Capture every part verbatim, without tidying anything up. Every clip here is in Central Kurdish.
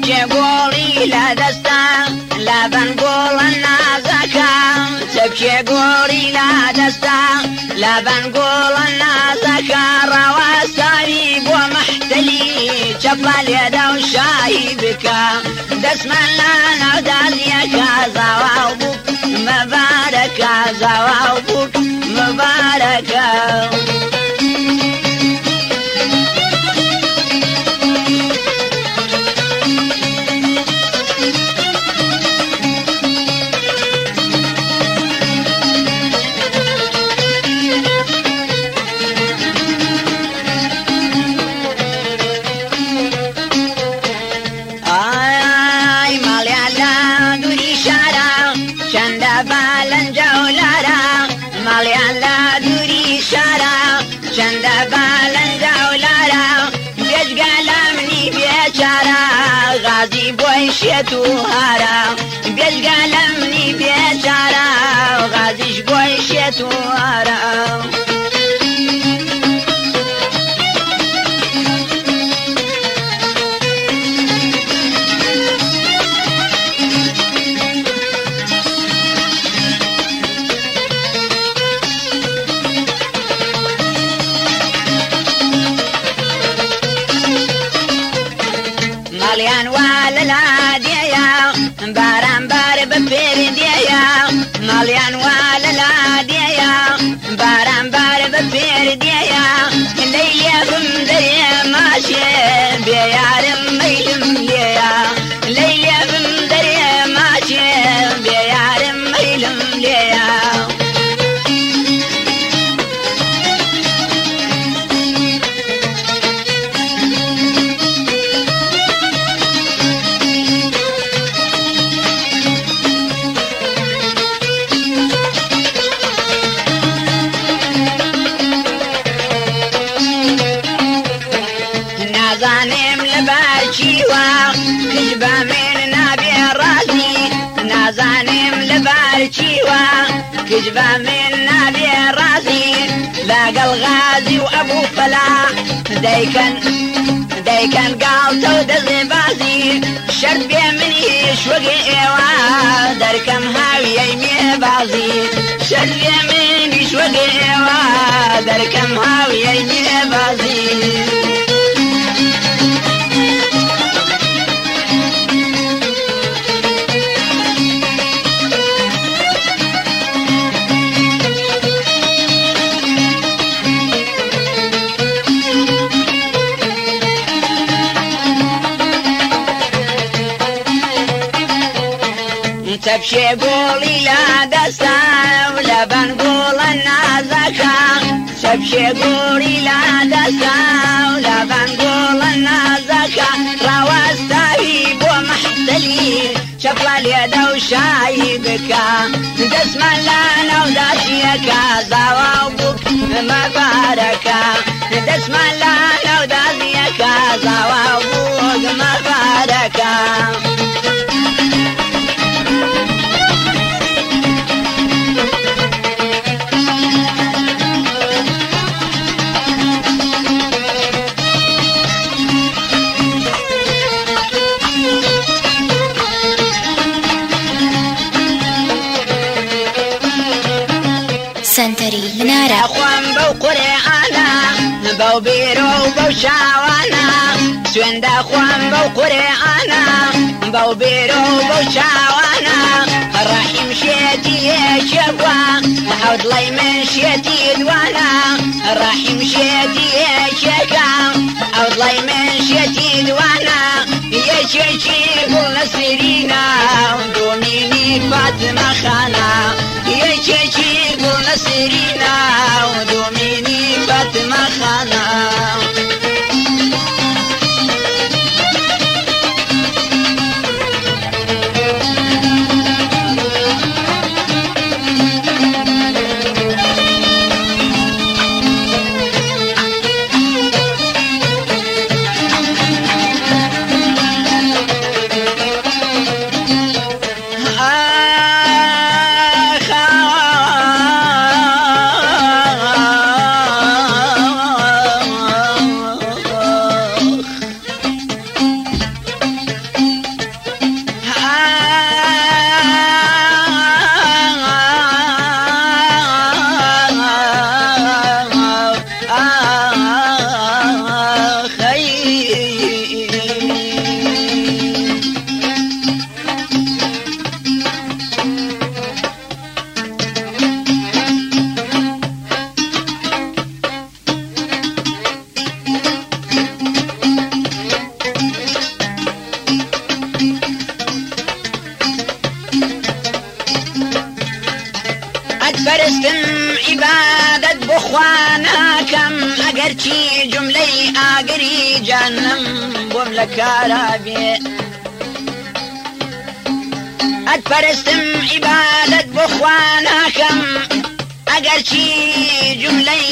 تبكي قولي لا دستا لا بنقول النازكا تبكي قولي لا دستا لا بنقول النازكا رواساري ومحتلي شبل اليد وشايبك دسم لنا ودازيك زواوبك مبارك زواوبك مبارك غازي بويشيتو هارا بيلقى لمني بيشارا غازيش بويشيتو هارا مليان والالاديا باران بار ببيرديا مليان والالاديا باران بار ببيرديا ليلي بمدريا ماشي بيار ميلم ليا ليلي بمدريا ماشي بيار ميلم ليا نازانم لبارچیوا کجبا من نابی رازی نازانم لبارچیوا کجبا من نابی رازی لاقل غازی و ابو فلاح دایکن دایکن قالتو دزبازی شرط بی منی شوقی ایوا درکم هاوی می بازی شرط بی منی شوقی ایوا درکم هاوی می بازی تبشي قولي لا دستا ولا بنقول النازكا تبشي قولي لا دستا ولا بنقول النازكا رواستا ومحتلي شفل اليد وشايبك دسم لنا وداسيك زواوبك مبارك دسم لنا وداسيك زواوبك مبارك سنتري منارة أخوان بو قرآنا بو بيرو بو شاوانا سوين دا أخوان بو قرآنا بو بيرو بو شاوانا رحيم شيتي شبوا حود لي من شيتي دوانا رحيم شيتي شكا حود لي من شيتي دوانا يا شيشي قول نسرينا ودوميني فاطمة خانا يا شيشي قول نسرينا ودوميني فاطمة خانا هرچی جملەی ئاگری جانم بۆم لە کارابێ ئەتپەرستم عیبادەت بۆ خوا ناکەم ئەگەرچی جملەی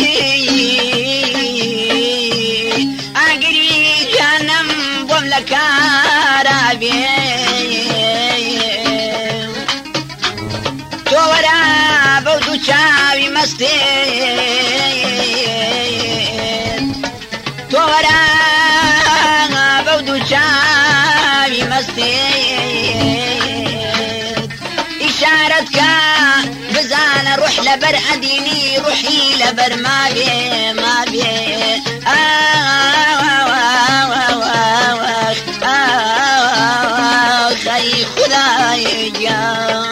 ئاگری جانم بۆم لە کارابێ تۆ وەرە بەو دوو چاوی مەستێت تۆ وەرە بەو دوو چاوی مەستێت ئیشارەت کە بزانە ڕوح لەبەر ئەدینی ڕوحی لەبەر مابێ مابێ خەی خودای گیان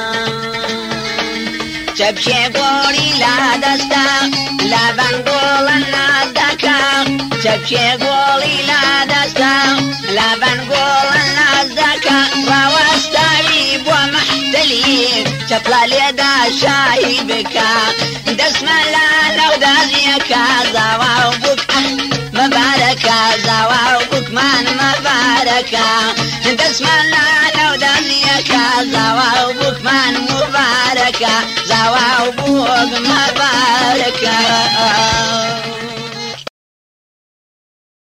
چەپشێ گۆڵی لا دەستە لەبەن گۆڵە نازدەکە چەپشێ گۆڵی لا دەستە لەبەن گۆڵە نازدەکە ڕاوەستاوی بۆ مەحتەلی چەپڵە لێدا شایی بکە دەسمە لا لەو دازیەکە زاوا و بووک مەبارەکە زاوا و بووکمان مەبارەکە دەسمە لا لەو دازیەکە زاوا و بووکمان مبارەکە زاوا و بووک مەبارەکە